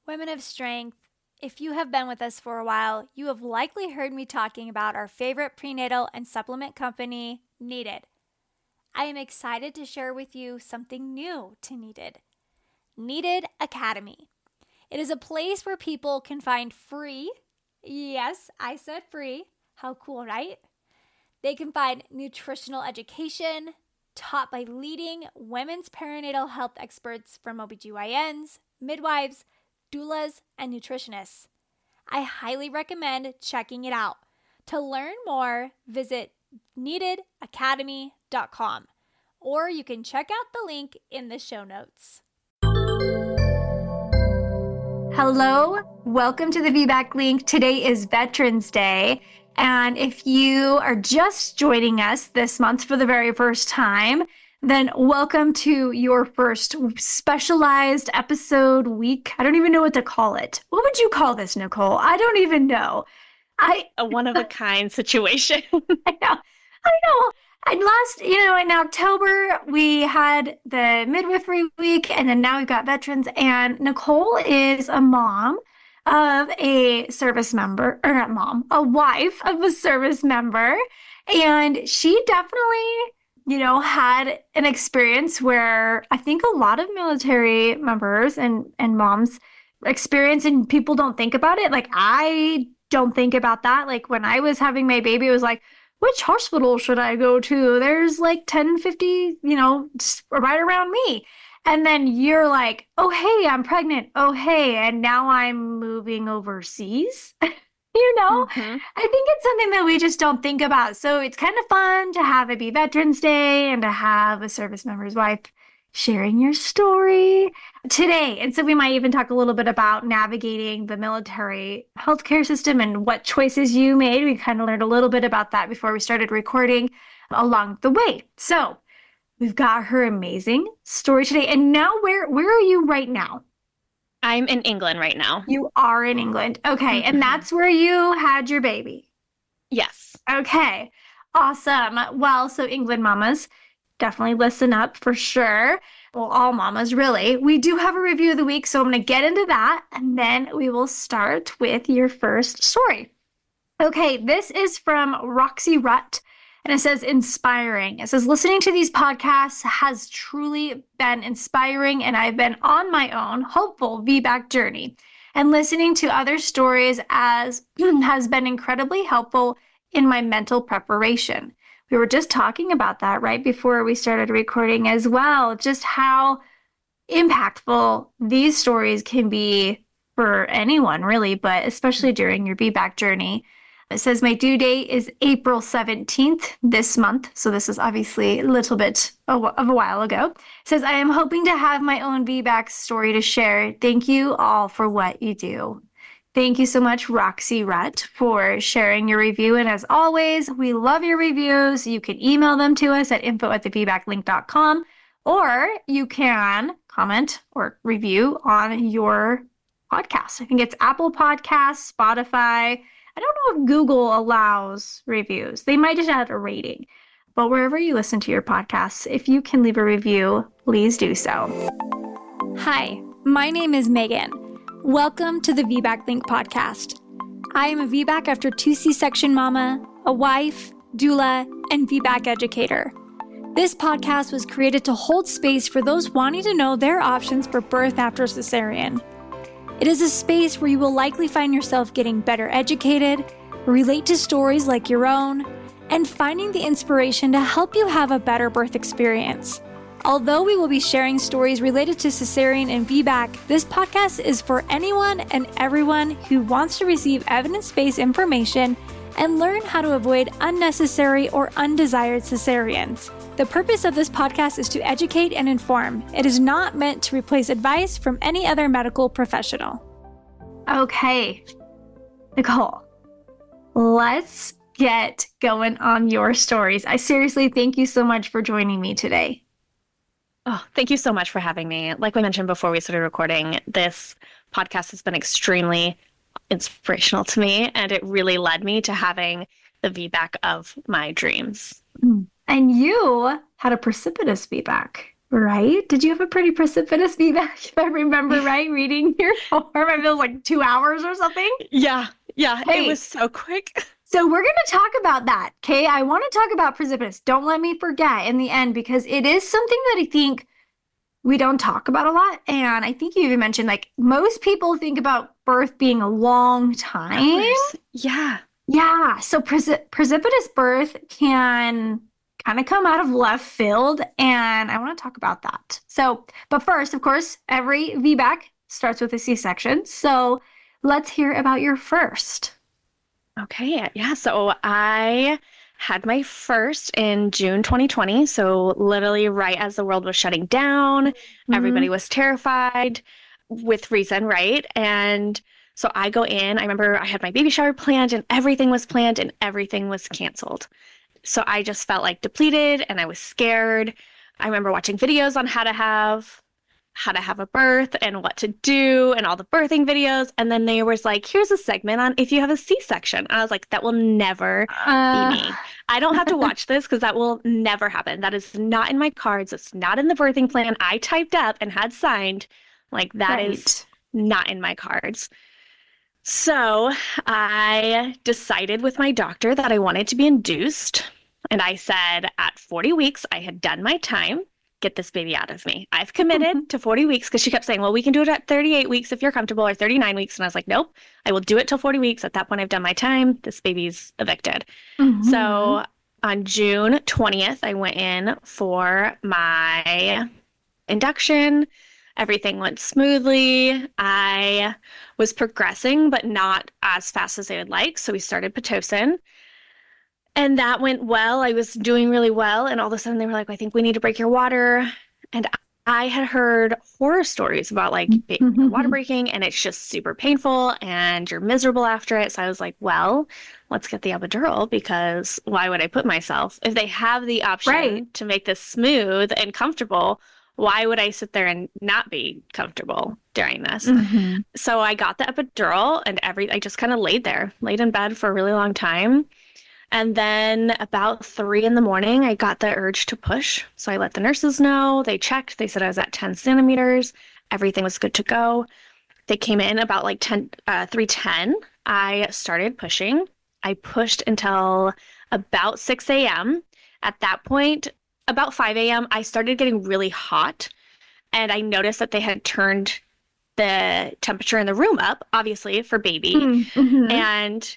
Women of Strength, if you have been with us for a while, you have likely heard me talking about our favorite prenatal and supplement company, Needed. I am excited to share with you something new to Needed. Needed Academy. It is a place where people can find free, yes, I said free, how cool, right? They can find nutritional education taught by leading women's perinatal health experts from OBGYNs, midwives, doulas, and nutritionists. I highly recommend checking it out. To learn more, visit neededacademy.com, or you can check out the link in the show notes. Hello, welcome to the VBAC link. Today is Veterans Day, and if you are just joining us this month for the very first time, then welcome to your first specialized episode week. I don't even know what to call it. What would you call this, Nicole? I don't even know. A one-of-a-kind situation. I know. And in October, we had the midwifery week, and then now we've got veterans. And Nicole is a mom of a service member, or not mom, a wife of a service member. And she definitely, had an experience where I think a lot of military members and moms experience, and people don't think about it. Like, I don't think about that. Like, when I was having my baby, it was like, which hospital should I go to? There's like 10, 50, right around me. And then you're like, oh, hey, I'm pregnant. Oh, hey, and now I'm moving overseas. Mm-hmm. I think it's something that we just don't think about. So it's kind of fun to have it be Veterans Day and to have a service member's wife sharing your story today. And so we might even talk a little bit about navigating the military healthcare system and what choices you made. We kind of learned a little bit about that before we started recording along the way. So we've got her amazing story today. And now where are you right now? I'm in England right now. You are in England. Okay. Mm-hmm. And that's where you had your baby. Yes. Okay. Awesome. Well, so England mamas, definitely listen up for sure. Well, all mamas, really. We do have a review of the week, so I'm going to get into that, and then we will start with your first story. Okay, this is from Roxy Rutt, and it says, inspiring. It says, listening to these podcasts has truly been inspiring, and I've been on my own, hopeful VBAC journey. And listening to other stories has been incredibly helpful in my mental preparation. We were just talking about that right before we started recording as well, just how impactful these stories can be for anyone, really, but especially during your VBAC journey. It says, my due date is April 17th this month. So this is obviously a little bit of a while ago. It says, I am hoping to have my own VBAC story to share. Thank you all for what you do. Thank you so much, Roxy Rutt, for sharing your review. And as always, we love your reviews. You can email them to us at info@thevbaclink.com, or you can comment or review on your podcast. I think it's Apple Podcasts, Spotify. I don't know if Google allows reviews. They might just add a rating. But wherever you listen to your podcasts, if you can leave a review, please do so. Hi, my name is Megan. Welcome to the VBAC Link podcast. I am a VBAC after 2 C-section mama, a wife, doula, and VBAC educator. This podcast was created to hold space for those wanting to know their options for birth after cesarean. It is a space where you will likely find yourself getting better educated, relate to stories like your own, and finding the inspiration to help you have a better birth experience. Although we will be sharing stories related to cesarean and VBAC, this podcast is for anyone and everyone who wants to receive evidence-based information and learn how to avoid unnecessary or undesired cesareans. The purpose of this podcast is to educate and inform. It is not meant to replace advice from any other medical professional. Okay, Nicole, let's get going on your stories. I seriously thank you so much for joining me today. Oh, thank you so much for having me. Like we mentioned before we started recording, this podcast has been extremely inspirational to me, and it really led me to having the VBAC of my dreams. And you had a precipitous VBAC, Right? Did you have a pretty precipitous VBAC, if I remember right, reading your form? I feel like 2 hours or something. Yeah, yeah, it Hey, was so quick. so we're going to talk about that. Okay. I want to talk about precipitous. Don't let me forget in the end, because it is something that I think we don't talk about a lot. And I think you even mentioned like most people think about birth being a long time. Hours. Yeah. Yeah. So precipitous birth can kind of come out of left field. And I want to talk about that. So, but first, of course, every VBAC starts with a C-section. So let's hear about your first. Okay, yeah. So I had my first in June 2020. So literally right as the world was shutting down, everybody Mhm. was terrified with reason, right? And so I go in, I remember I had my baby shower planned and everything was canceled. So I just felt like depleted and I was scared. I remember watching videos on how to have a birth and what to do and all the birthing videos. And then there was like, here's a segment on if you have a C-section. I was like, that will never be Uh, me. I don't have to watch this because that will never happen. That is not in my cards. It's not in the birthing plan I typed up and had signed. Like that is right. not in my cards. So I decided with my doctor that I wanted to be induced. And I said at 40 weeks, I had done my time. Get this baby out of me. I've committed to 40 weeks because she kept saying, well, we can do it at 38 weeks if you're comfortable or 39 weeks. And I was like, nope, I will do it till 40 weeks. At that point, I've done my time. This baby's evicted. Mhm. So on June 20th, I went in for my induction. Everything went smoothly. I was progressing, but not as fast as I would like. So we started Pitocin. And that went well. I was doing really well. And all of a sudden they were like, I think we need to break your water. And I had heard horror stories about like your water breaking, and it's just super painful and you're miserable after it. So I was like, well, let's get the epidural because why would I put myself, if they have the Right. option to make this smooth and comfortable, why would I sit there and not be comfortable during this? Mhm. So I got the epidural and I just kind of laid in bed for a really long time. And then about 3 in the morning, I got the urge to push. So I let the nurses know. They checked. They said I was at 10 centimeters. Everything was good to go. They came in about like 3:10. I started pushing. I pushed until about 6 a.m. At that point, about 5 a.m., I started getting really hot. And I noticed that they had turned the temperature in the room up, obviously, for baby. Mhm. And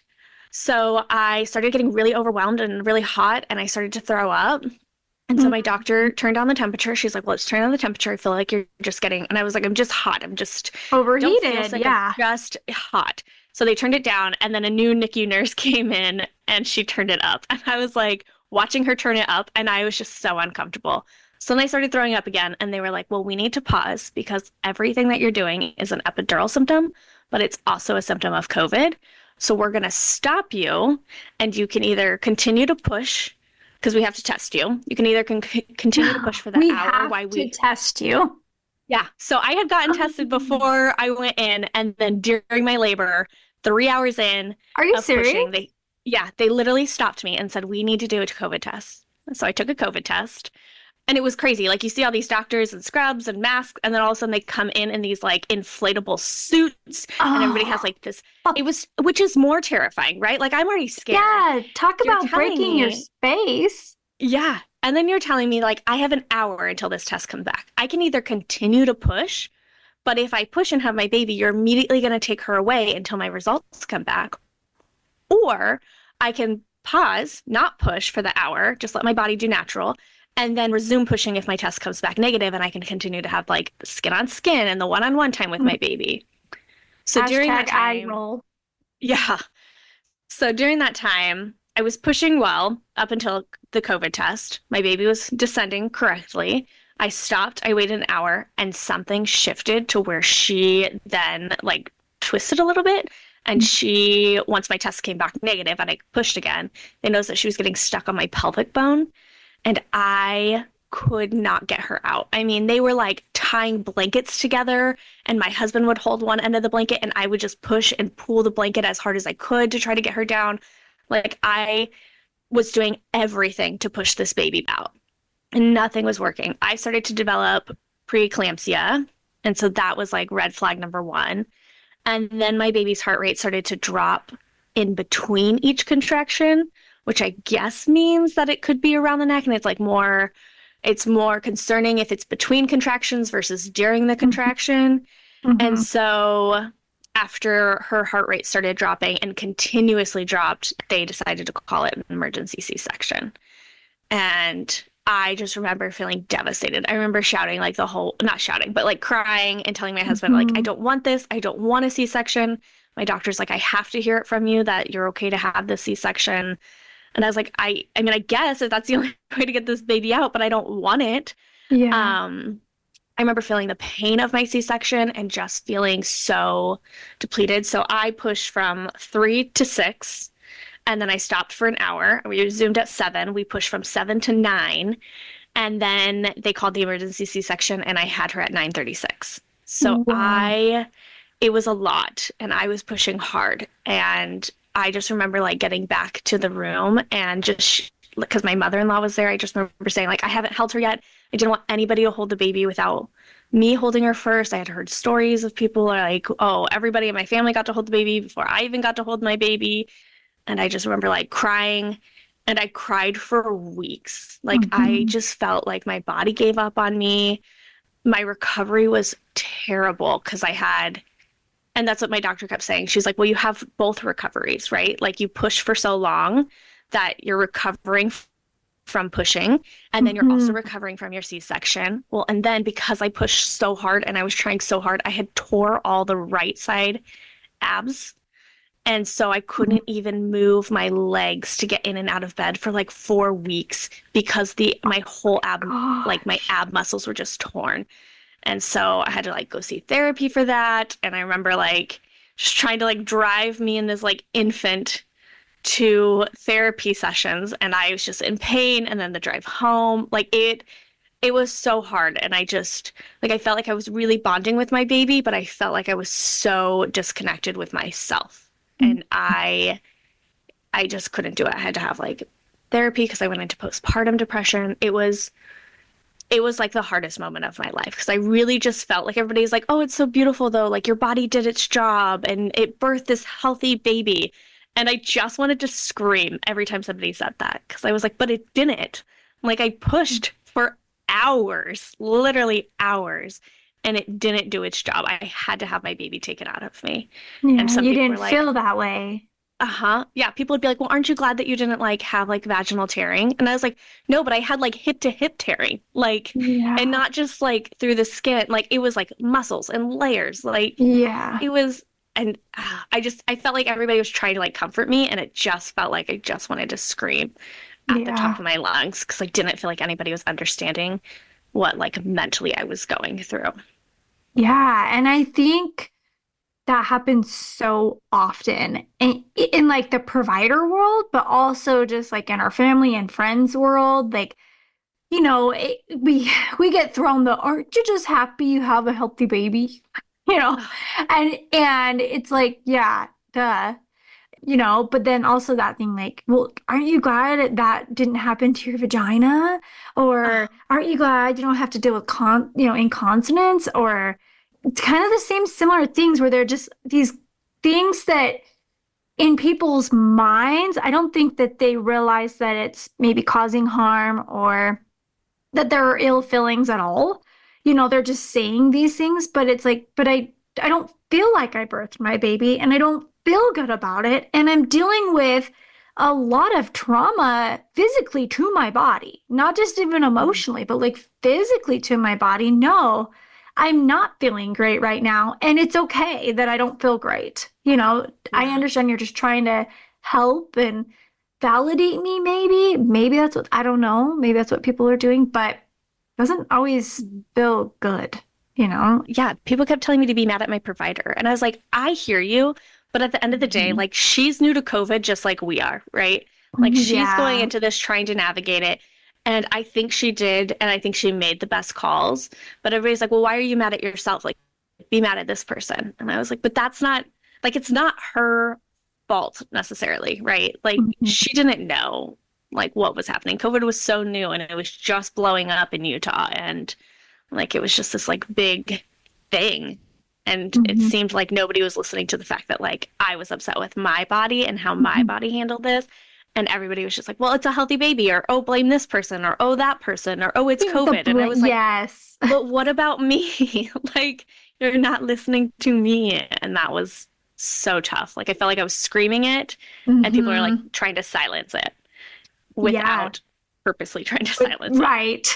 so I started getting really overwhelmed and really hot, and I started to throw up. And so my doctor Mhm. turned down the temperature. She's like, well, let's turn on the temperature. I feel like you're just getting, and I was like, I'm just hot. Don't feel Overheated. sick. I'm Yeah. just hot. So they turned it down, and then a new NICU nurse came in and she turned it up. And I was like watching her turn it up, and I was just so uncomfortable. So then I started throwing up again, and they were like, well, we need to pause because everything that you're doing is an epidural symptom, but it's also a symptom of COVID. So we're going to stop you, and you can either continue to push because we have to test you. You can either continue to push for the We hour have while to we, test you. yeah. So I had gotten tested before I went in, and then during my labor, 3 hours in Are you of serious? pushing, they literally stopped me and said, we need to do a COVID test. So I took a COVID test. And it was crazy. Like you see all these doctors and scrubs and masks, and then all of a sudden they come in these like inflatable suits, and everybody has Oh, like this. It was, which is more terrifying, right? Like I'm already scared. yeah. Talk You're about telling breaking your me, space. yeah. And then you're telling me like I have an hour until this test comes back. I can either continue to push, but if I push and have my baby, you're immediately going to take her away until my results come back. Or I can pause, not push for the hour, just let my body do natural, and then resume pushing if my test comes back negative, and I can continue to have like skin on skin and the one-on-one time with my baby. So during that Hashtag eye time, roll. yeah. So during that time, I was pushing well up until the COVID test. My baby was descending correctly. I stopped, I waited an hour, and something shifted to where she then like twisted a little bit. And she, once my test came back negative and I pushed again, they noticed that she was getting stuck on my pelvic bone. And I could not get her out. I mean, they were like tying blankets together, and my husband would hold one end of the blanket, and I would just push and pull the blanket as hard as I could to try to get her down. Like I was doing everything to push this baby out. and nothing was working. I started to develop preeclampsia. And so that was like red flag number one. And then my baby's heart rate started to drop in between each contraction, which I guess means that it could be around the neck. And it's more concerning if it's between contractions versus during the contraction. And Mm-hmm. so after her heart rate started dropping and continuously dropped, they decided to call it an emergency C-section. And I just remember feeling devastated. I remember shouting like not shouting, but like crying and telling my husband, like, I Mm-hmm. don't want this. I don't want a C-section. My doctor's like, I have to hear it from you that you're okay to have the C-section. And I was like, I mean, I guess if that's the only way to get this baby out, but I don't want it. Yeah. Um, I remember feeling the pain of my C-section and just feeling so depleted. So I pushed from 3 to 6, and then I stopped for an hour. We resumed at 7. We pushed from 7 to 9, and then they called the emergency C-section, and I had her at 9:36. So Wow. it was a lot, and I was pushing hard. And I just remember like getting back to the room and just because my mother-in-law was there, I just remember saying like, I haven't held her yet. I didn't want anybody to hold the baby without me holding her first. I had heard stories of people like, oh, everybody in my family got to hold the baby before I even got to hold my baby. And I just remember like crying, and I cried for weeks. Like I Mm-hmm. just felt like my body gave up on me. My recovery was terrible because and that's what my doctor kept saying. She's like, well, you have both recoveries, right? Like you push for so long that you're recovering from pushing, and then you're also Mm-hmm. recovering from your C-section. Well, and then because I pushed so hard and I was trying so hard, I had tore all the right side abs. And so I couldn't even move my legs to get in and out of bed for like 4 weeks because the my whole my Gosh. ab muscles were just torn. And so I had to like go see therapy for that. And I remember like just trying to like drive me and this like infant to therapy sessions, and I was just in pain. And then the drive home, it was so hard. And I just like I felt like I was really bonding with my baby, but I felt like I was so disconnected with myself. And I just couldn't do it. I had to have like therapy because I went into postpartum depression. It was like the hardest moment of my life because I really just felt like everybody's like, oh, it's so beautiful though. Like your body did its job and it birthed this healthy baby. And I just wanted to scream every time somebody said that because I was like, but it didn't. Like I pushed for hours, literally hours, and it didn't do its job. I had to have my baby taken out of me. And Yeah, some you people were didn't like, feel that way. uh-huh. Yeah, people would be like, "Well, aren't you glad that you didn't like have like vaginal tearing?" And I was like, "No, but I had like hip to hip tearing." Like and Yeah. not just like through the skin, like it was like muscles and layers. Like Yeah. it was and I felt like everybody was trying to like comfort me, and it just felt like I just wanted to scream at the top Yeah. of my lungs because I didn't feel like anybody was understanding what like mentally I was going through. Yeah. And I think that happens so often in like the provider world, but also just like in our family and friends world. Like, we get thrown aren't you just happy you have a healthy baby? You know, and it's like, yeah, duh. But then also that thing like, well, aren't you glad that didn't happen to your vagina? Or aren't you glad you don't have to deal with incontinence? Or it's kind of the same similar things where they're just these things that in people's minds, I don't think that they realize that it's maybe causing harm or that there are ill feelings at all. They're just saying these things, but it's like, but I don't feel like I birthed my baby and I don't feel good about it. And I'm dealing with a lot of trauma physically to my body, not just even Mhm. emotionally, but like physically to my body. No, I'm not feeling great right now. And it's okay that I don't feel great. I Yeah. understand you're just trying to help and validate me, maybe. Maybe that's what, I don't know. Maybe that's what people are doing, but it doesn't always feel good, you know? Yeah, people kept telling me to be mad at my provider. And I was like, I hear you. But at the end of the day, Mhm. like she's new to COVID just like we are, right? Like she's going Yeah. into this trying to navigate it. And I think she did. And I think she made the best calls. But everybody's like, well, why are you mad at yourself? Like, be mad at this person. And I was like, but that's not, like, it's not her fault necessarily, right? Like, Mhm. she didn't know. like what was happening. COVID was so new and it was just blowing up in Utah, and like it was just this like big thing. And it Mhm. seemed like nobody was listening to the fact that like I was upset with my body and how my Mhm. body handled this. And everybody was just like, well, it's a healthy baby, or oh, blame this person, or oh, that person, or oh, it's COVID. And I was like, Yes. but what about me? Like, you're not listening to me. And that was so tough. Like, I felt like I was screaming it, and people are like Hmm. trying to silence it Yeah. without purposely trying to silence it. Right.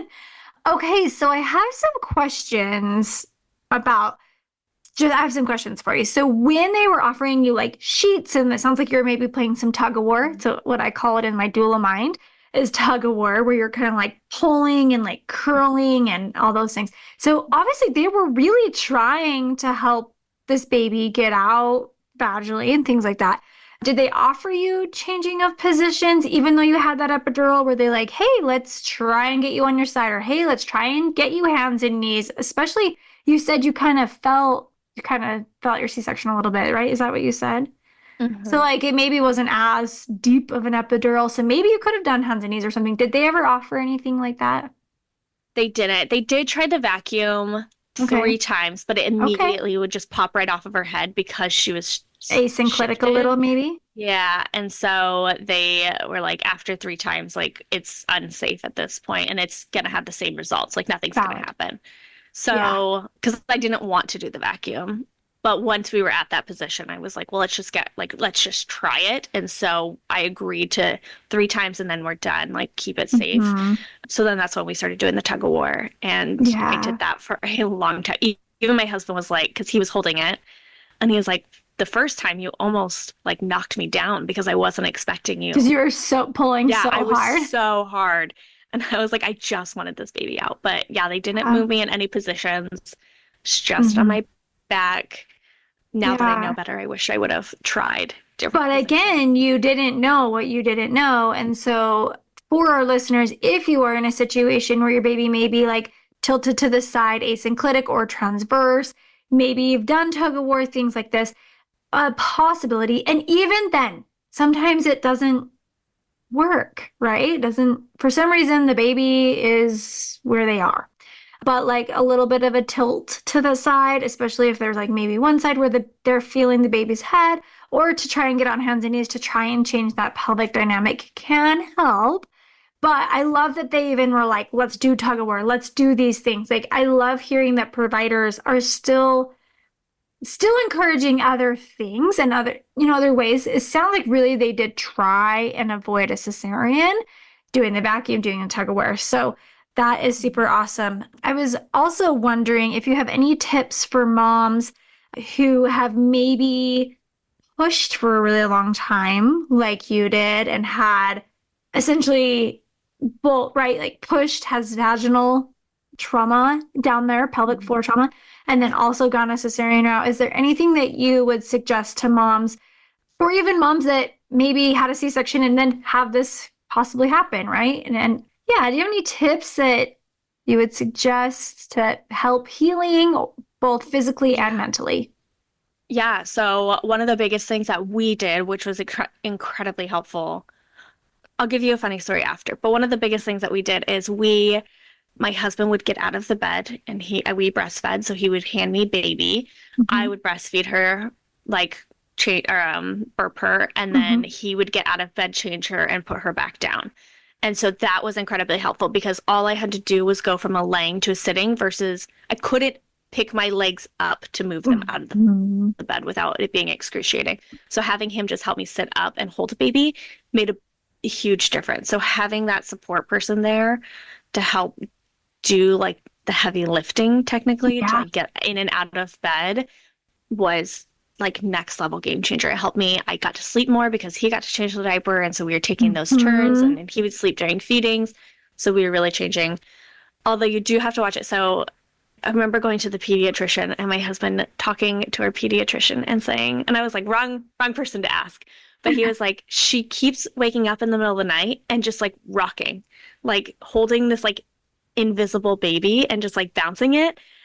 Okay, so I have some questions about just I have some questions for you. So when they were offering you like sheets, and it sounds like you're maybe playing some tug of war. So what I call it in my doula mind is tug of war, where you're kind of like pulling and like curling and all those things. So obviously they were really trying to help this baby get out vaginally and things like that. Did they offer you changing of positions even though you had that epidural? Were they like, hey, let's try and get you on your side, or hey, let's try and get you hands and knees? Especially you said you kind of felt your C-section a little bit, right? Is that what you said? So Mhm. like it maybe wasn't as deep of an epidural. So maybe you could have done hands and knees or something. Did they ever offer anything like that? They didn't. They did try the vacuum Okay. 3 times, but it Okay. immediately would just pop right off of her head because she was Asynclitic a little, shifted. maybe? Yeah, and so they were like, after 3 times, like it's unsafe at this point, and it's gonna have the same results. Like nothing's gonna Valid. happen. Yeah. So, because I didn't want to do the vacuum, but once we were at that position, I was like, well, let's just try it. And so I agreed to 3 times, and then we're done. Like keep it safe. Hmm. So then that's when we started doing the tug of war, and I Yeah. did that for a long time. Even my husband was like, because he was holding it. And he was like, the first time you almost like knocked me down because I wasn't expecting Because you. you were so pulling Yeah, so I was hard. so hard. And I was like, I just wanted this baby out. But yeah, they didn't Yeah. move me in any positions, just on Hmm. my back. Now that I know Yeah. better, I wish I would have tried different But positions. again, you didn't know what you didn't know. And so, for our listeners, if you are in a situation where your baby may be like tilted to the side, asynclitic or transverse, maybe you've done tug of war, things like this, a possibility. And even then, sometimes it doesn't work, right? It doesn't, for some reason, the baby is where they are, but like a little bit of a tilt to the side, especially if there's like maybe one side where they're feeling the baby's head, or to try and get on hands and knees to try and change that pelvic dynamic can help. But I love that they even were like, let's do tug of war, let's do these things. Like I love hearing that providers are still encouraging other things and other ways. It sounds like really they did try and avoid a cesarean, doing the vacuum, doing a tug of war. So that is super awesome. I was also wondering if you have any tips for moms who have maybe pushed for a really long time, like you did, and had essentially both, right, like pushed, has vaginal trauma down there, pelvic floor trauma, and then also gone a cesarean route. Is there anything that you would suggest to moms, or even moms that maybe had a C-section and then have this possibly happen, right? And yeah, do you have any tips that you would suggest to help healing both physically and Yeah. mentally? Yeah. So one of the biggest things that we did, which was incredibly helpful, I'll give you a funny story after, but one of the biggest things that we did is my husband would get out of the bed, and we breastfed, so he would hand me baby. I Hmm. would breastfeed her, like burp her, and then Hmm. he would get out of bed, change her, and put her back down. And so that was incredibly helpful because all I had to do was go from a laying to a sitting versus I couldn't pick my legs up to move them out of Hmm. the bed without it being excruciating. So having him just help me sit up and hold a baby made a huge difference. So having that support person there to help do like the heavy lifting technically to Yeah. like get in and out of bed was like next level game changer. It helped me. I got to sleep more because he got to change the diaper. And so we were taking those turns, Hmm. and he would sleep during feedings. So we were really changing. Although you do have to watch it. So I remember going to the pediatrician and my husband talking to our pediatrician and saying, and I was like, wrong person to ask. But he was like, she keeps waking up in the middle of the night and just like rocking, like holding this like invisible baby and just like bouncing it.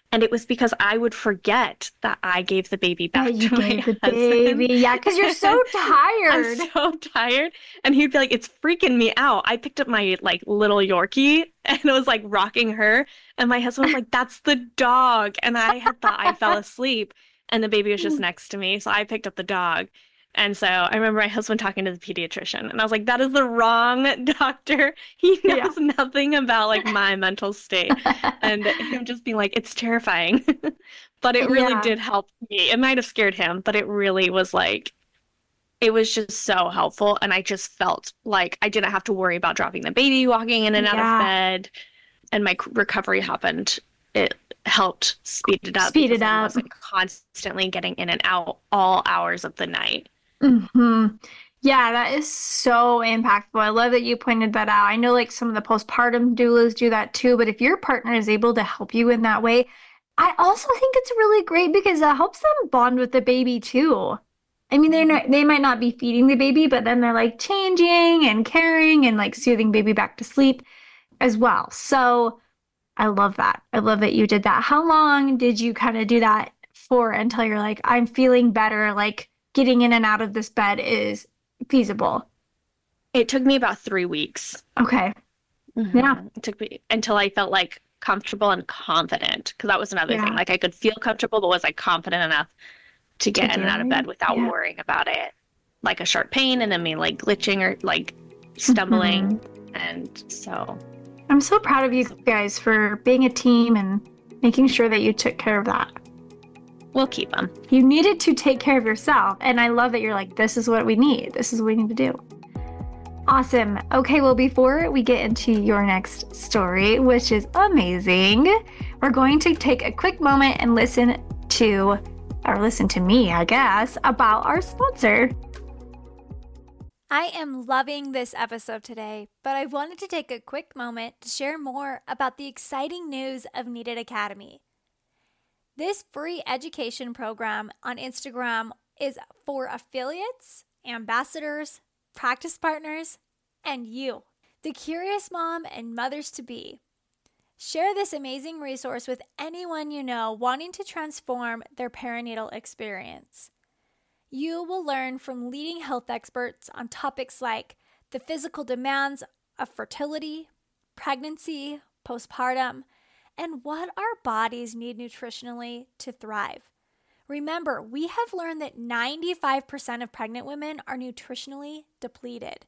And it was because I would forget that I gave the baby That back you to gave my the husband. baby. Yeah, because you're so I'm tired. so tired. And he'd be like, it's freaking me out. I picked up my like little Yorkie and it was like rocking her. And my husband was like, that's the dog. And I had thought I fell asleep and the baby was just next to me. So I picked up the dog. And so I remember my husband talking to the pediatrician and I was like, that is the wrong doctor. He Yeah. knows nothing about like my mental state. And him just being like, it's terrifying. But it really Yeah. did help me. It might have scared him, but it really was like, it was just so helpful. And I just felt like I didn't have to worry about dropping the baby, walking in and out of Yeah. bed. And my recovery happened. It helped speed it up Speed because it I up. wasn't constantly getting in and out all hours of the night. Yeah, that is so impactful. I love that you pointed that out. I know like some of the postpartum doulas do that too, but if your partner is able to help you in that way, I also think it's really great because it helps them bond with the baby too. I mean, they might not be feeding the baby, but then they're like changing and caring and like soothing baby back to sleep as well. So I love that. I love that you did that. How long did you kind of do that for until you're like, I'm feeling better, like getting in and out of this bed is feasible? It took me about 3 weeks. Okay. Yeah. It took me until I felt like comfortable and confident because that was another thing. Yeah. Like I could feel comfortable, but was I confident enough to To get in do and out of bed it. without Yeah. worrying about it? Like a sharp pain and then me like glitching or like hmm stumbling. And so, I'm so proud of you so guys for being a team and making sure that you took care of that. we'll keep them. You needed to take care of yourself. And I love that you're like, this is what we need. This is what we need to do. Awesome. Okay, well, before we get into your next story, which is amazing, we're going to take a quick moment and listen to me, I guess, about our sponsor. I am loving this episode today, but I wanted to take a quick moment to share more about the exciting news of Needed Academy. This free education program on Instagram is for affiliates, ambassadors, practice partners, and you, the curious mom and mothers to be. Share this amazing resource with anyone you know wanting to transform their perinatal experience. You will learn from leading health experts on topics like the physical demands of fertility, pregnancy, postpartum, and what our bodies need nutritionally to thrive. Remember, we have learned that 95% of pregnant women are nutritionally depleted.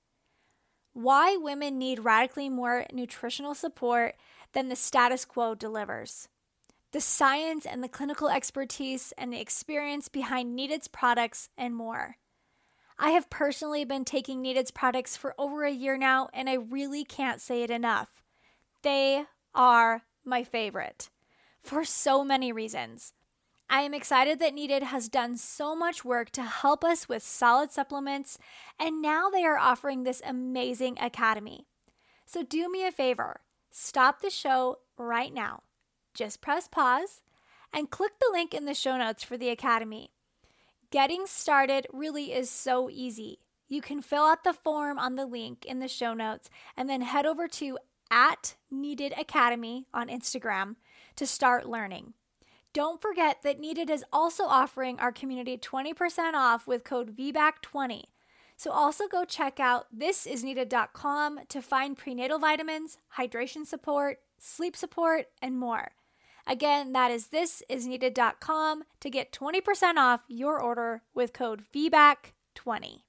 Why women need radically more nutritional support than the status quo delivers. The science and the clinical expertise and the experience behind Needed's products and more. I have personally been taking Needed's products for over a year now, and I really can't say it enough. They are my favorite for so many reasons. I am excited that Needed has done so much work to help us with solid supplements, and now they are offering this amazing academy. So do me a favor, stop the show right now. Just press pause and click the link in the show notes for the academy. Getting started really is so easy. You can fill out the form on the link in the show notes and then head over to @NeededAcademy on Instagram to start learning. Don't forget that Needed is also offering our community 20% off with code VBAC20. So also go check out thisisneeded.com to find prenatal vitamins, hydration support, sleep support, and more. Again, that is thisisneeded.com to get 20% off your order with code VBAC20.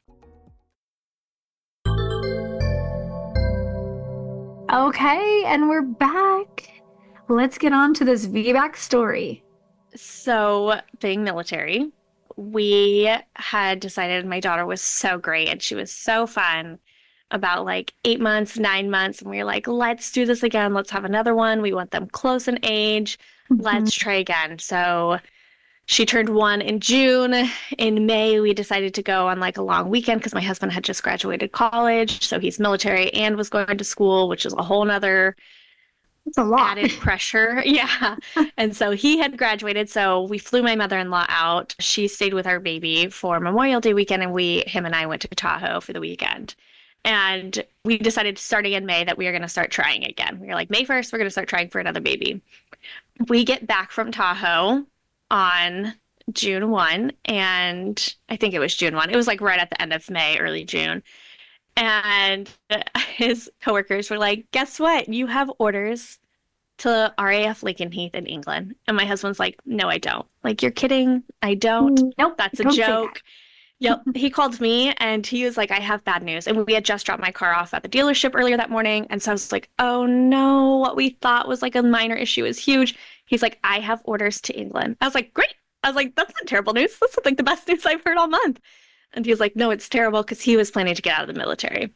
Okay, and we're back. Let's get on to this VBAC story. So, being military, we had decided my daughter was so great and she was so fun about like 8 months, 9 months. And we were like, let's do this again. Let's have another one. We want them close in age. Let's try again. So she turned 1 in June. In May, we decided to go on like a long weekend because my husband had just graduated college. So he's military and was going to school, which is a whole nother It's a lot. added pressure. Yeah. And so he had graduated. So we flew my mother-in-law out. She stayed with our baby for Memorial Day weekend, and him and I went to Tahoe for the weekend. And we decided starting in May that we were going to start trying again. We were like, May 1st, we're going to start trying for another baby. We get back from Tahoe on June 1, and I think it was June 1. It was like right at the end of May, early June. And his coworkers were like, guess what? You have orders to RAF Lakenheath in England. And my husband's like, no, I don't. Like, you're kidding. I don't. Nope. That's a Don't say joke. Yep. He called me and he was like, I have bad news. And we had just dropped my car off at the dealership earlier that morning. And so I was like, oh no, what we thought was like a minor issue is huge. He's like, I have orders to England. I was like, great. I was like, that's not terrible news. That's like the best news I've heard all month. And he was like, no, it's terrible because he was planning to get out of the military.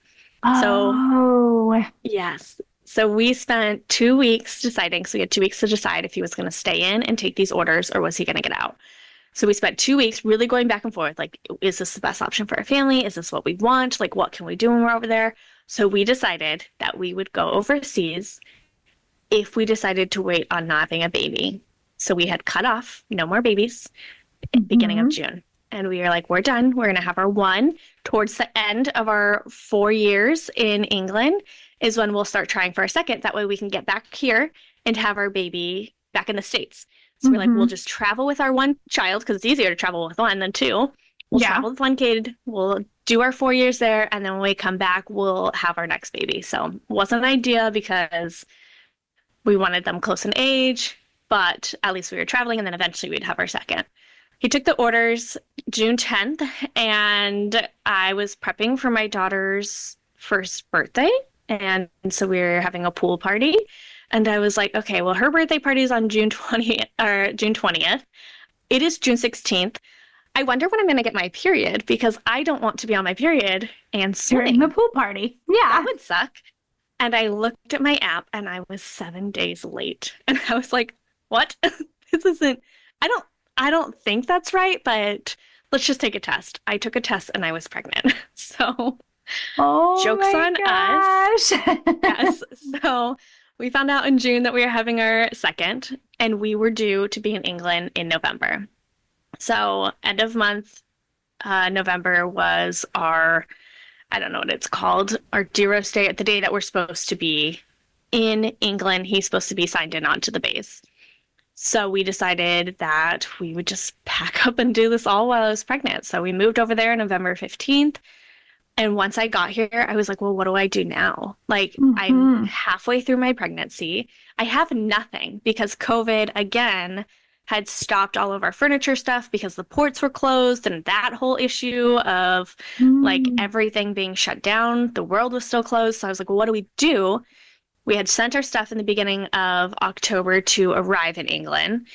Oh. So, yes. So we spent 2 weeks deciding. So we had 2 weeks to decide if he was going to stay in and take these orders or was he going to get out. So we spent 2 weeks really going back and forth. Like, is this the best option for our family? Is this what we want? Like, what can we do when we're over there? So we decided that we would go overseas if we decided to wait on not having a baby. So we had cut off no more babies beginning of June. And we were like, we're done. We're going to have our one towards the end of our 4 years in England is when we'll start trying for our second. That way we can get back here and have our baby back in the States. So we're like, we'll just travel with our one child because it's easier to travel with one than two. We'll travel with one kid. We'll do our 4 years there. And then when we come back, we'll have our next baby. So it wasn't an idea because we wanted them close in age, but at least we were traveling and then eventually we'd have our second. He took the orders June 10th and I was prepping for my daughter's first birthday. And so we were having a pool party. And I was like, okay, well, her birthday party is on June 20th or June 20th. It is June 16th. I wonder when I'm going to get my period because I don't want to be on my period and during the pool party. Yeah. That would suck. And I looked at my app and I was 7 days late. And I was like, what? This isn't, I don't think that's right, but let's just take a test. I took a test and I was pregnant. So jokes on us. Yes. So we found out in June that we were having our second, and we were due to be in England in November. So end of month, November was our, I don't know what it's called, our Deros Day, the day that we're supposed to be in England. He's supposed to be signed in onto the base. So we decided that we would just pack up and do this all while I was pregnant. So we moved over there November 15th. And once I got here, I was like, well, what do I do now? Like, I'm halfway through my pregnancy. I have nothing because COVID, again, had stopped all of our furniture stuff because the ports were closed and that whole issue of like everything being shut down. The world was still closed. So I was like, well, what do we do? We had sent our stuff in the beginning of October to arrive in England.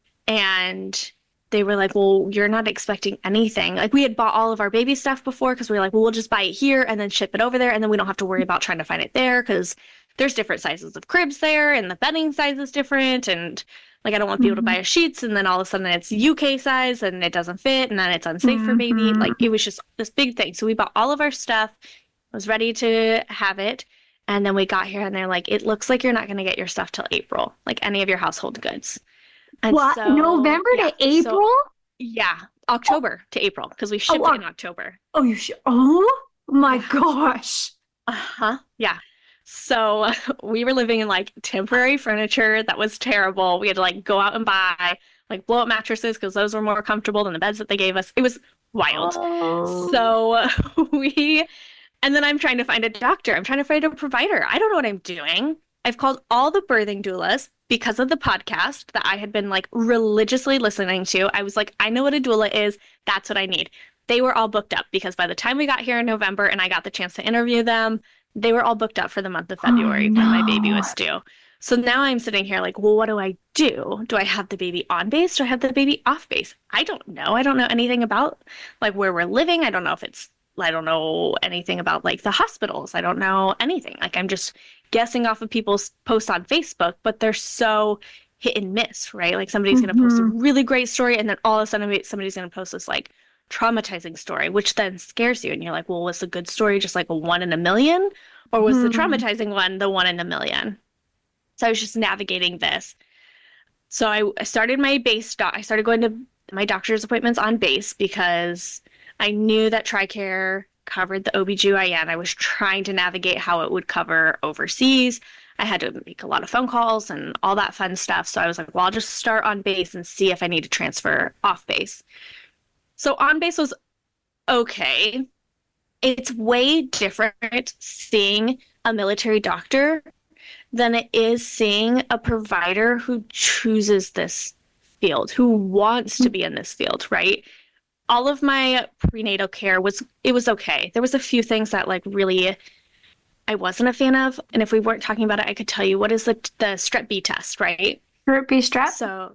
And they were like, well, you're not expecting anything. Like, we had bought all of our baby stuff before because we were like, well, we'll just buy it here and then ship it over there. And then we don't have to worry about trying to find it there because there's different sizes of cribs there and the bedding size is different. And like, I don't want people to buy a sheets and then all of a sudden it's UK size and it doesn't fit and then it's unsafe for baby. Like, it was just this big thing. So we bought all of our stuff, was ready to have it. And then we got here and they're like, it looks like you're not going to get your stuff till April, like any of your household goods. And what? So, November to April? Yeah, October to April because we shipped in October. Oh, you should. Oh my gosh. Yeah. So we were living in like temporary furniture that was terrible. We had to like go out and buy like blow up mattresses because those were more comfortable than the beds that they gave us. It was wild. So and then I'm trying to find a doctor. I'm trying to find a provider. I don't know what I'm doing. I've called all the birthing doulas because of the podcast that I had been like religiously listening to. I was like, I know what a doula is. That's what I need. They were all booked up because by the time we got here in November and I got the chance to interview them, they were all booked up for the month of February when my baby was due. So now I'm sitting here like, well, what do I do? Do I have the baby on base? Do I have the baby off base? I don't know. I don't know anything about like where we're living. I don't know anything about like the hospitals. I don't know anything. Like, I'm just guessing off of people's posts on Facebook, but they're so hit and miss, right? Like, somebody's going to post a really great story and then all of a sudden somebody's going to post this like traumatizing story, which then scares you. And you're like, well, was the good story just like a 1 in a million? Or was the traumatizing one the 1 in a million? So I was just navigating this. So I started my base I started going to my doctor's appointments on base because I knew that TRICARE covered the OBGYN. I was trying to navigate how it would cover overseas. I had to make a lot of phone calls and all that fun stuff. So I was like, well, I'll just start on base and see if I need to transfer off base. So on base was okay. It's way different seeing a military doctor than it is seeing a provider who chooses this field, who wants to be in this field, right? All of my prenatal care was okay. There was a few things that like really I wasn't a fan of. And if we weren't talking about it, I could tell you what is the Strep B test, right? Strep B strep? So,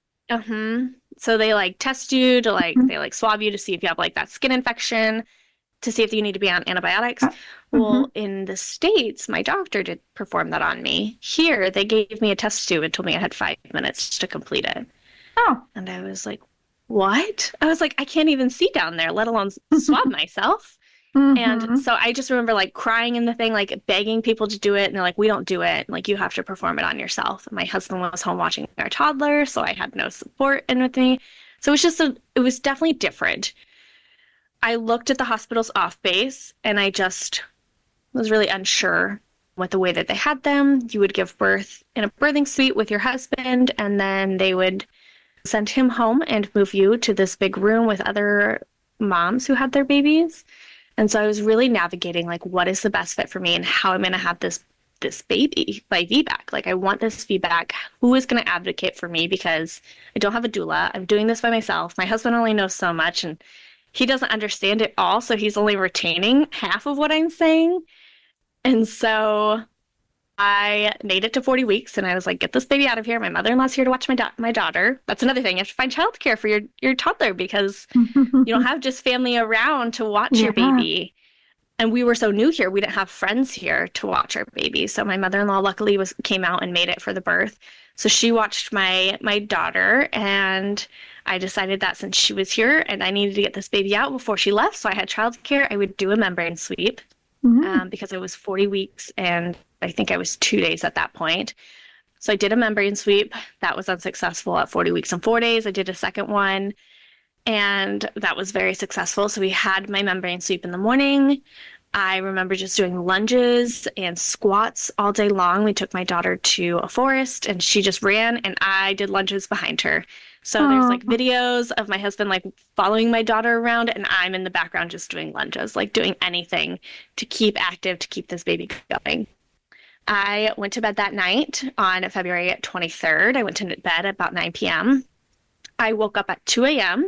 so they like test you to like, they like swab you to see if you have like that skin infection, to see if you need to be on antibiotics. Well, in the States, my doctor did perform that on me. Here, they gave me a test tube and told me I had 5 minutes to complete it. Oh. And I was like, what? I was like, I can't even see down there, let alone swab myself. And so I just remember like crying in the thing, like begging people to do it. And they're like, we don't do it. Like, you have to perform it on yourself. And my husband was home watching our toddler, so I had no support in with me. So it was just, it was definitely different. I looked at the hospital's off base and I just was really unsure with the way that they had them. You would give birth in a birthing suite with your husband, and then they would send him home and move you to this big room with other moms who had their babies. And so I was really navigating like, what is the best fit for me and how I'm going to have this baby by VBAC. Like, I want this feedback. Who is going to advocate for me? Because I don't have a doula. I'm doing this by myself. My husband only knows so much, and he doesn't understand it all. So he's only retaining half of what I'm saying. And so I made it to 40 weeks and I was like, get this baby out of here. My mother-in-law's here to watch my daughter. That's another thing. You have to find childcare for your toddler, because you don't have just family around to watch your baby. And we were so new here. We didn't have friends here to watch our baby. So my mother-in-law luckily came out and made it for the birth. So she watched my daughter, and I decided that since she was here and I needed to get this baby out before she left, so I had childcare, I would do a membrane sweep because I was 40 weeks and I think I was 2 days at that point. So I did a membrane sweep. That was unsuccessful at 40 weeks and 4 days. I did a second one, and that was very successful. So we had my membrane sweep in the morning. I remember just doing lunges and squats all day long. We took my daughter to a forest and she just ran and I did lunges behind her. So there's like videos of my husband like following my daughter around, and I'm in the background just doing lunges, like doing anything to keep active, to keep this baby going. I went to bed that night on February 23rd. I went to bed at about 9 p.m. I woke up at 2 a.m.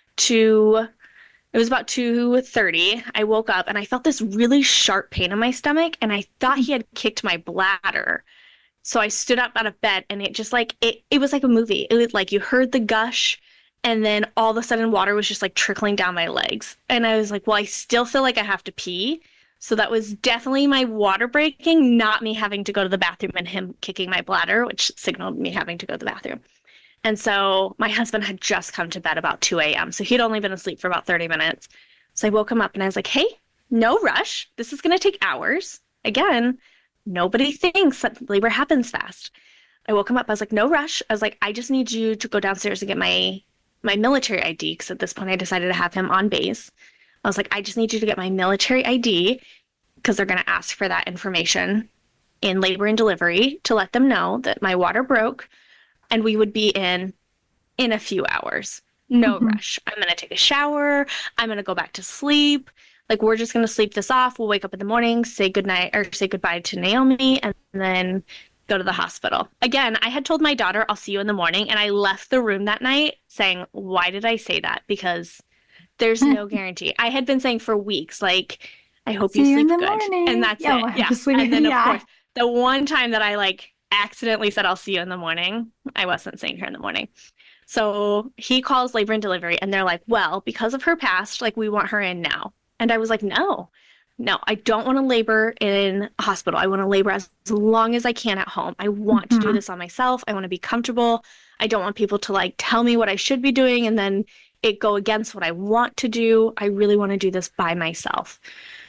It was about 2:30. I woke up and I felt this really sharp pain in my stomach, and I thought he had kicked my bladder. So I stood up out of bed, and it just like, it was like a movie. It was like you heard the gush, and then all of a sudden water was just like trickling down my legs. And I was like, well, I still feel like I have to pee. So that was definitely my water breaking, not me having to go to the bathroom and him kicking my bladder, which signaled me having to go to the bathroom. And so my husband had just come to bed about 2 a.m. So he'd only been asleep for about 30 minutes. So I woke him up and I was like, hey, no rush. This is going to take hours. Again, nobody thinks that labor happens fast. I woke him up. I was like, no rush. I was like, I just need you to go downstairs and get my military ID. Because at this point I decided to have him on base. I was like, I just need you to get my military ID because they're going to ask for that information in labor and delivery to let them know that my water broke and we would be in a few hours. No rush. I'm going to take a shower. I'm going to go back to sleep. Like, we're just going to sleep this off. We'll wake up in the morning, say goodnight or say goodbye to Naomi, and then go to the hospital. Again, I had told my daughter, I'll see you in the morning. And I left the room that night saying, why did I say that? Because there's no guarantee. I had been saying for weeks, like, I hope you sleep good. Morning. And that's it. Yeah. And then, of course, the one time that I like accidentally said, I'll see you in the morning, I wasn't seeing her in the morning. So he calls labor and delivery and they're like, well, because of her past, like, we want her in now. And I was like, no, I don't want to labor in a hospital. I want to labor as long as I can at home. I want to do this on myself. I want to be comfortable. I don't want people to like tell me what I should be doing and then it go against what I want to do. I really want to do this by myself.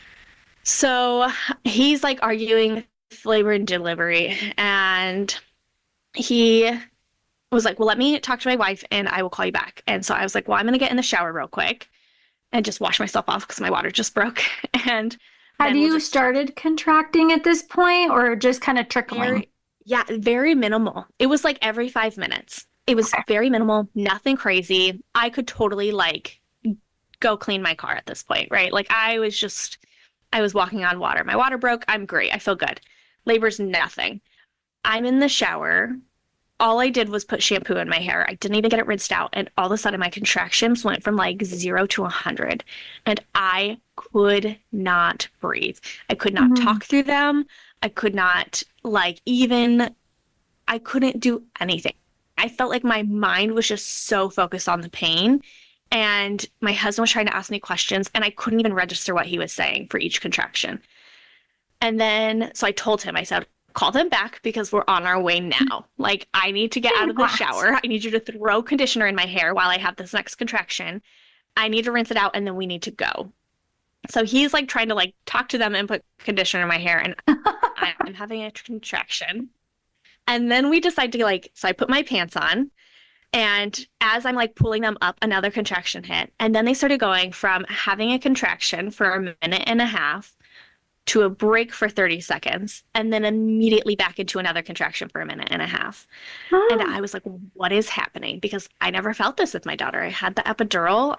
So he's like arguing with labor and delivery, and he was like, well, let me talk to my wife and I will call you back. And so I was like, well, I'm going to get in the shower real quick. and just wash myself off because my water just broke. And Had then we'll you just start. started contracting at this point or just kind of trickling? Yeah, very minimal. It was like every 5 minutes. It was Okay. very minimal, nothing crazy. I could totally like go clean my car at this point, right? Like I was walking on water. My water broke. I'm great. I feel good. Labor's nothing. I'm in the shower. All I did was put shampoo in my hair. I didn't even get it rinsed out. And all of a sudden, my contractions went from like 0 to 100. And I could not breathe. I could not Mhm. talk through them. I could not, like, even, I couldn't do anything. I felt like my mind was just so focused on the pain. And my husband was trying to ask me questions, and I couldn't even register what he was saying for each contraction. And then, so I told him, I said, call them back because we're on our way now. Like, I need to get out of the Congrats. shower. I need you to throw conditioner in my hair while I have this next contraction. I need to rinse it out and then we need to go. So he's like trying to like talk to them and put conditioner in my hair, and I'm having a contraction. And then we decide to like, so I put my pants on, and as I'm like pulling them up, another contraction hit. And then they started going from having a contraction for a minute and a half to a break for 30 seconds, and then immediately back into another contraction for a minute and a half. And I was like, what is happening? Because I never felt this with my daughter. I had the epidural.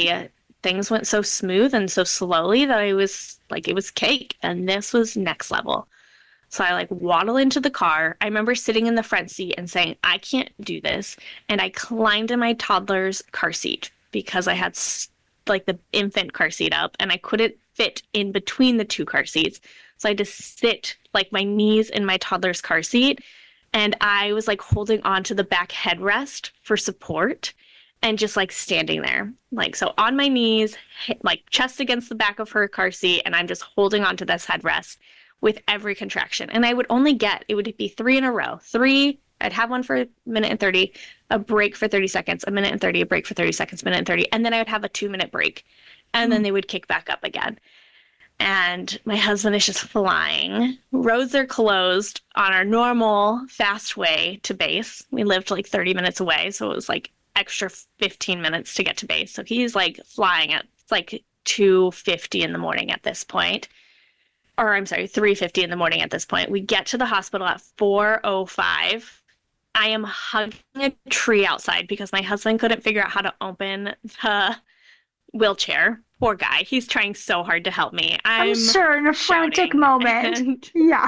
Things went so smooth and so slowly that I was like, it was cake. And this was next level. So I like waddle into the car. I remember sitting in the front seat and saying, I can't do this. And I climbed in my toddler's car seat because I had like the infant car seat up and I couldn't fit in between the two car seats. So I had to sit like my knees in my toddler's car seat. And I was like holding on to the back headrest for support and just like standing there. Like, so on my knees, like chest against the back of her car seat. And I'm just holding on to this headrest with every contraction. And I would only get, it would be 3 in a row. I'd have one for a minute and 30, a break for 30 seconds, a minute and 30, a break for 30 seconds, minute and 30. And then I would have a 2-minute break. And then they would kick back up again. And my husband is just flying. Roads are closed on our normal fast way to base. We lived like 30 minutes away, so it was like extra 15 minutes to get to base. So he's like flying at it's like 2:50 in the morning at this point. Or I'm sorry, 3:50 in the morning at this point. We get to the hospital at 4:05. I am hugging a tree outside because my husband couldn't figure out how to open the wheelchair. Poor guy. He's trying so hard to help me. I'm sure in a frantic shouting moment. and Yeah.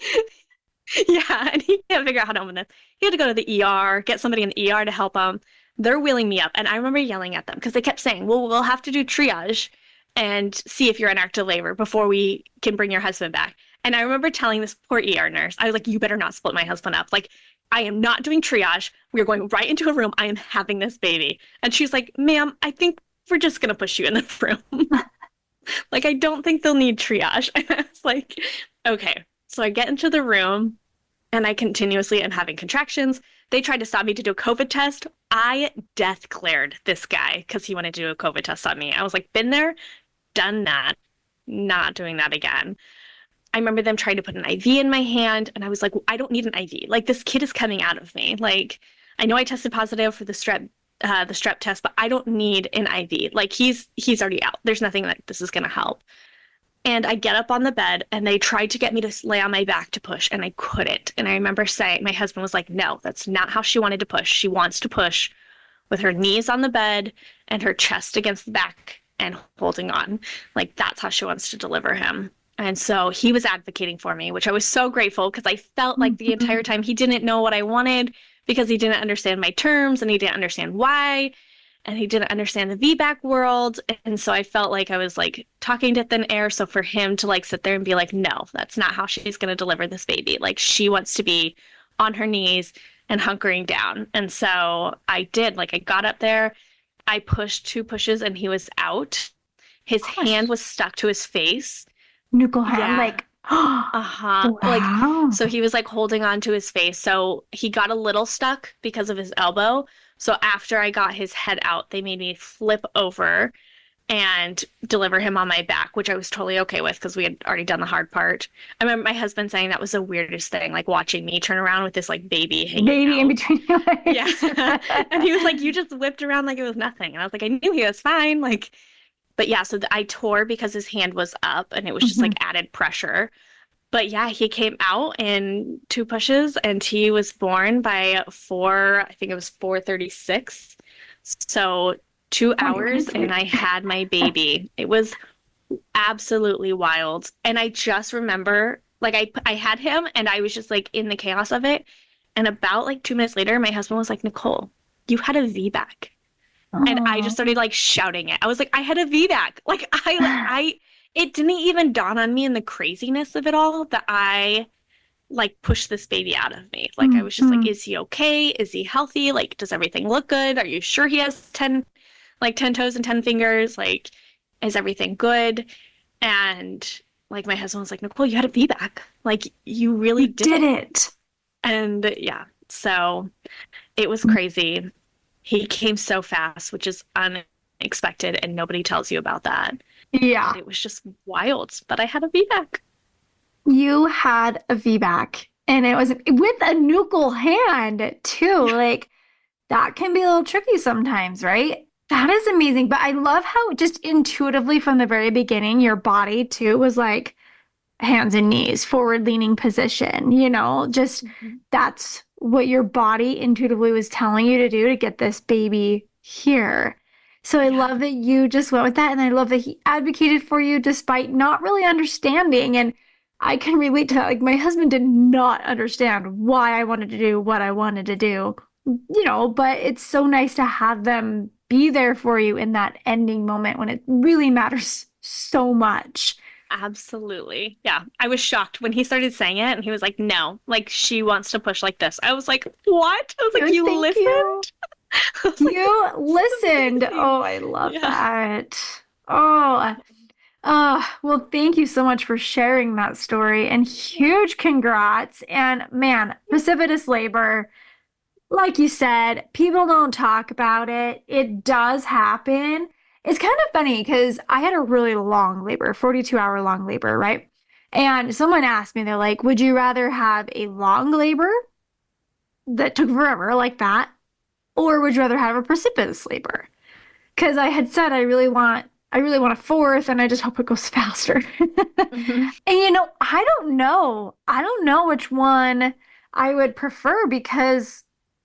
yeah, and he can't figure out how to open this. He had to go to the ER, get somebody in the ER to help him. They're wheeling me up, and I remember yelling at them because they kept saying, well, we'll have to do triage and see if you're in active labor before we can bring your husband back. And I remember telling this poor ER nurse, I was like, you better not split my husband up. Like, I am not doing triage. We're going right into a room. I am having this baby. And she's like, ma'am, I think we're just going to push you in the room. Like, I don't think they'll need triage. And I was like, okay. So I get into the room and I continuously am having contractions. They tried to stop me to do a COVID test. I death glared this guy because he wanted to do a COVID test on me. I was like, been there, done that, not doing that again. I remember them trying to put an IV in my hand, and I was like, well, I don't need an IV. Like, this kid is coming out of me. Like, I know I tested positive for the strep test, but I don't need an IV. Like, he's already out. There's nothing that this is going to help. And I get up on the bed, and they tried to get me to lay on my back to push, and I couldn't. And I remember saying, my husband was like, no, that's not how she wanted to push. She wants to push with her knees on the bed and her chest against the back and holding on. Like, that's how she wants to deliver him. And so he was advocating for me, which I was so grateful because I felt like the entire time he didn't know what I wanted because he didn't understand my terms and he didn't understand why. And he didn't understand the VBAC world. And so I felt like I was like talking to thin air. So for him to like sit there and be like, no, that's not how she's going to deliver this baby. Like, she wants to be on her knees and hunkering down. And so I did. Like, I got up there, I pushed 2 pushes and he was out. His hand was stuck to his face. Nuclear hand, Yeah. like, Uh-huh. wow. Like, so he was like holding on to his face. So he got a little stuck because of his elbow. So after I got his head out, they made me flip over and deliver him on my back, which I was totally okay with because we had already done the hard part. I remember my husband saying that was the weirdest thing, like watching me turn around with this like baby hanging in out. between your legs. Yeah. And he was like, you just whipped around like it was nothing. And I was like, I knew he was fine. Like, But yeah, so I tore because his hand was up and it was just Mhm. like added pressure. But yeah, he came out in 2 pushes and he was born by I think it was 4:36. So two Oh, you're hours into and I had my baby. It was absolutely wild. And I just remember like I had him and I was just like in the chaos of it. And about like 2 minutes later, my husband was like, Nicole, you had a VBAC. And I just started Oh. like shouting it. I was like, I had a VBAC. It didn't even dawn on me in the craziness of it all that I like pushed this baby out of me. Like I was just like, Mhm. is he okay? Is he healthy? Like, does everything look good? Are you sure he has 10 toes and 10 fingers? Like, is everything good? And like my husband was like, Nicole, you had a VBAC. Like you really You did did it. it. And yeah, so it was crazy. He came so fast, which is unexpected, and nobody tells you about that. And Yeah. it was just wild. But I had a VBAC. You had a VBAC and it was with a nuchal hand too. Yeah. Like that can be a little tricky sometimes, right? That is amazing. But I love how just intuitively from the very beginning, your body too was like hands and knees, forward leaning position, just Mhm. that's what your body intuitively was telling you to do to get this baby here. So I Yeah, love that you just went with that. And I love that he advocated for you despite not really understanding. And I can relate to that. Like, my husband did not understand why I wanted to do what I wanted to do, but it's so nice to have them be there for you in that ending moment when it really matters so much. absolutely. Yeah. I was shocked when he started saying it and he was like, no, like she wants to push like this. I was like, what? I was like, Oh, you thank listened? you. I was like, this You is listened. amazing. Oh, I love Yeah. that. Oh, well, thank you so much for sharing that story and huge congrats. And man, precipitous labor, like you said, people don't talk about it. It does happen. It's kind of funny because I had a really long labor, 42-hour long labor, right? And someone asked me, they're like, would you rather have a long labor that took forever like that? Or would you rather have a precipitous labor? Because I had said I really want a fourth, and I just hope it goes faster. Mhm. And I don't know. I don't know which one I would prefer because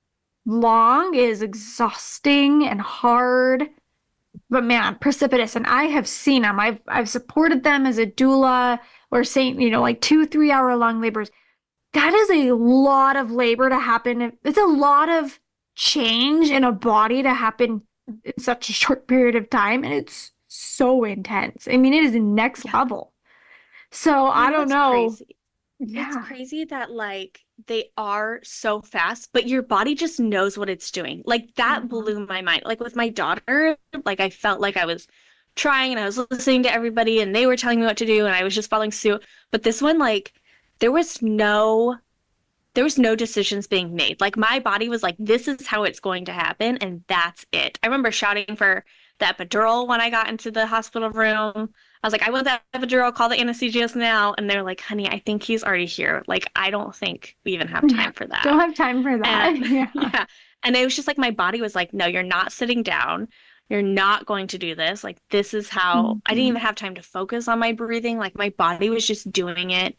long is exhausting and hard. But man, precipitous, and I have seen them. I've supported them as a doula or saying, like 2, 3 hour long labors. That is a lot of labor to happen. It's a lot of change in a body to happen in such a short period of time. And it's so intense. I mean, it is next Yeah. level. So You I know don't what's know. crazy? It's Yeah. crazy that like they are so fast, but your body just knows what it's doing. Like that Mhm. blew my mind. Like with my daughter, like I felt like I was trying and I was listening to everybody and they were telling me what to do and I was just following suit. But this one, like there was no there was no decisions being made. Like my body was like, this is how it's going to happen, and that's it. I remember shouting for the epidural when I got into the hospital room. I was like, I want that epidural, call the anesthesiologist now. And they're like, honey, I think he's already here. Like, I don't think we even have Yeah. time for Don't that. have time for that. And Yeah. yeah. And it was just like my body was like, no, you're not sitting down. You're not going to do this. Like, this is how I didn't Mhm. even have time to focus on my breathing. Like, my body was just doing it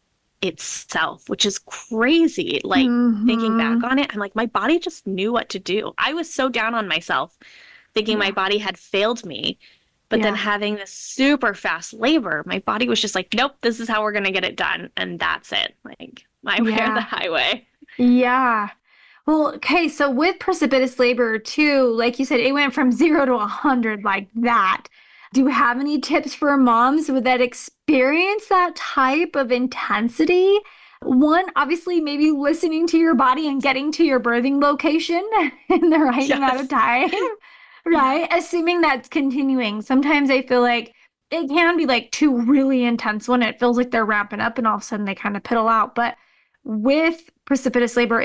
itself, which is crazy. Like thinking back Mhm. on it, I'm like, my body just knew what to do. I was so down on myself, thinking my Yeah. body had failed me. But then Yeah. having this super fast labor, my body was just like, nope, this is how we're gonna get it done. And that's it. Like my way or the Yeah. highway. Yeah. Well, okay, so with precipitous labor too, like you said, it went from 0 to 100 like that. Do you have any tips for moms with that experience that type of intensity? One, obviously, maybe listening to your body and getting to your birthing location in the right amount of Yes. time, Yeah. right? Assuming that's continuing. Sometimes I feel like it can be like two really intense when it feels like they're ramping up and all of a sudden they kind of piddle out. But with precipitous labor,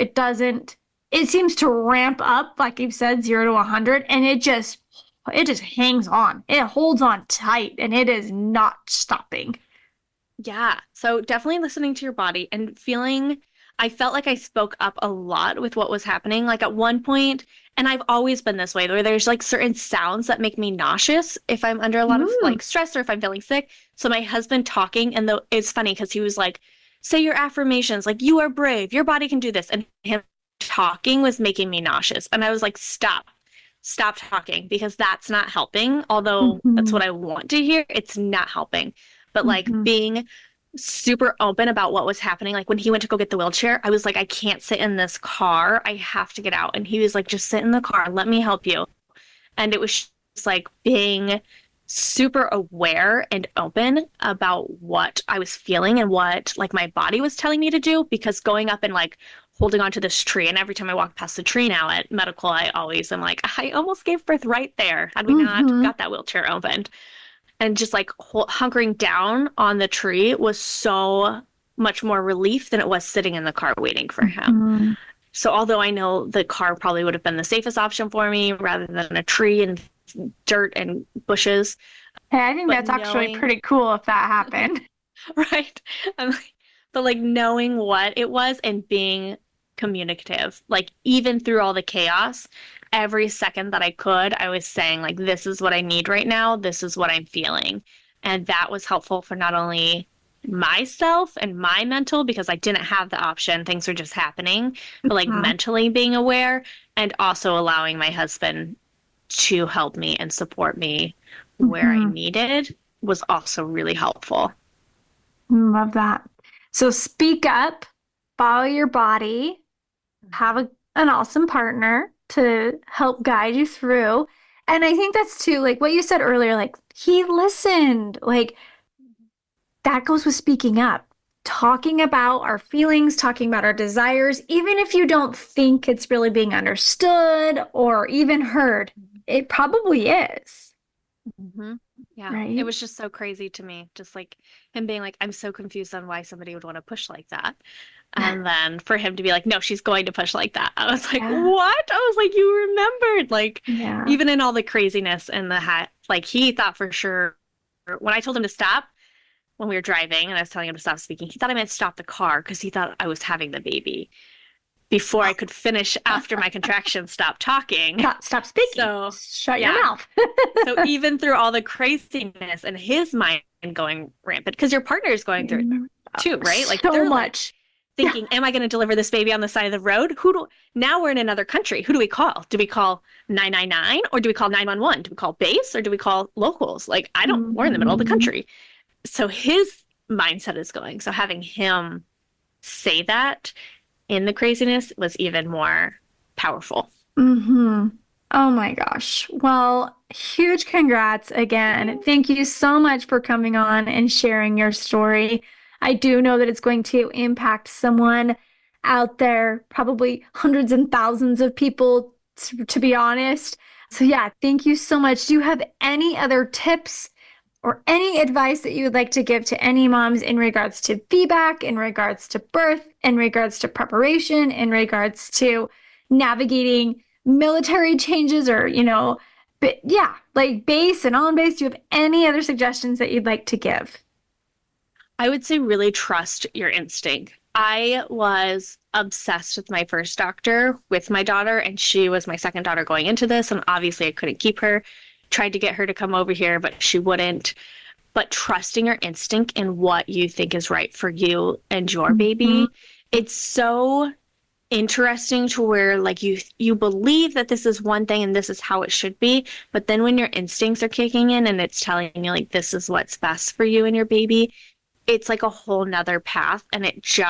it seems to ramp up, like you've said, 0 to 100, and it just hangs on. It holds on tight and it is not stopping. Yeah. So definitely listening to your body and feeling, I felt like I spoke up a lot with what was happening. Like at one point, And I've always been this way where there's like certain sounds that make me nauseous if I'm under a lot of like stress or if I'm feeling sick. So my husband talking, and it's funny because he was like, say your affirmations, like you are brave, your body can do this. And him talking was making me nauseous. And I was like, stop talking, because that's not helping. Although that's what I want to hear, it's not helping. But like being super open about what was happening. Like when he went to go get the wheelchair, I was like, I can't sit in this car. I have to get out. And he was like, just sit in the car. Let me help you. And it was just like being super aware and open about what I was feeling and what like my body was telling me to do. Because going up and like holding onto this tree, and every time I walk past the tree now at medical, I always am like, I almost gave birth right there had we not got that wheelchair opened. And just like hunkering down on the tree was so much more relief than it was sitting in the car waiting for him. So although I know the car probably would have been the safest option for me rather than a tree and dirt and bushes. Hey, I think that's actually pretty cool if that happened. Right. But like knowing what it was and being communicative, like even through all the chaos, every second that I could, I was saying like, this is what I need right now. This is what I'm feeling. And that was helpful for not only myself and my mental, because I didn't have the option. Things were just happening, but like mentally being aware, and also allowing my husband to help me and support me where I needed was also really helpful. Love that. So speak up, follow your body, have an awesome partner to help guide you through. And I think that's too, like what you said earlier, like he listened, like that goes with speaking up, talking about our feelings, talking about our desires, even if you don't think it's really being understood or even heard, it probably is. Yeah. Right? It was just so crazy to me. Just like him being like, I'm so confused on why somebody would want to push like that. And then for him to be like, no, she's going to push like that. I was like, what? I was like, you remembered. Like, even in all the craziness and like he thought for sure, when I told him to stop, when we were driving and I was telling him to stop speaking, he thought I meant stop the car because he thought I was having the baby. Before I could finish after my contractions stop talking. Stop speaking. So shut your mouth. So even through all the craziness and his mind going rampant, because your partner is going through it too, right? Like so they're much. Like thinking, am I going to deliver this baby on the side of the road? Now we're in another country. Who do we call? Do we call 999 or do we call 911? Do we call base or do we call locals? Like we're in the middle of the country. So his mindset is going. So having him say that in the craziness was even more powerful. Oh my gosh. Well, huge congrats again. Thank you so much for coming on and sharing your story. I do know that it's going to impact someone out there, probably hundreds and thousands of people, to be honest. So yeah, thank you so much. Do you have any other tips or any advice that you would like to give to any moms in regards to feedback, in regards to birth, in regards to preparation, in regards to navigating military changes or, like base and on base? Do you have any other suggestions that you'd like to give? I would say really trust your instinct. I was obsessed with my first doctor with my daughter, and she was my second daughter going into this, and obviously I couldn't keep her. Tried to get her to come over here, but she wouldn't. But trusting your instinct and what you think is right for you and your baby, it's so interesting to where like you believe that this is one thing and this is how it should be, but then when your instincts are kicking in and it's telling you like this is what's best for you and your baby, it's like a whole nother path. And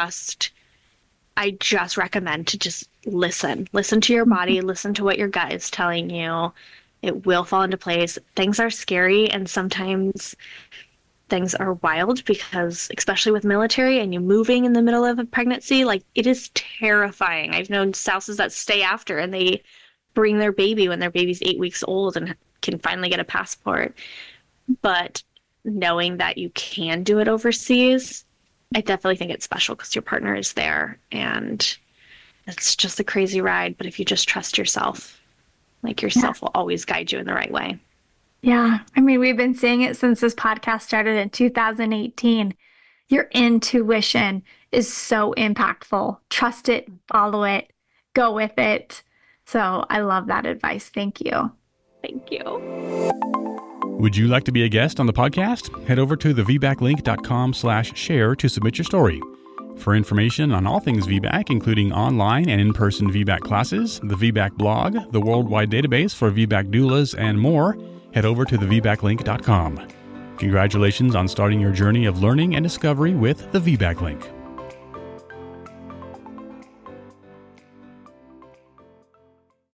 I just recommend to just listen to your body, listen to what your gut is telling you. It will fall into place. Things are scary and sometimes things are wild because, especially with military and you moving in the middle of a pregnancy, like it is terrifying. I've known spouses that stay after and they bring their baby when their baby's 8 weeks old and can finally get a passport. But knowing that you can do it overseas, I definitely think it's special because your partner is there and it's just a crazy ride. But if you just trust yourself, like yourself will always guide you in the right way. Yeah. I mean, we've been saying it since this podcast started in 2018. Your intuition is so impactful. Trust it, follow it, go with it. So I love that advice. Thank you. Thank you. Would you like to be a guest on the podcast? Head over to thevbaclink.com/share to submit your story. For information on all things VBAC, including online and in-person VBAC classes, the VBAC blog, the worldwide database for VBAC doulas, and more, head over to thevbaclink.com. Congratulations on starting your journey of learning and discovery with the VBAC Link.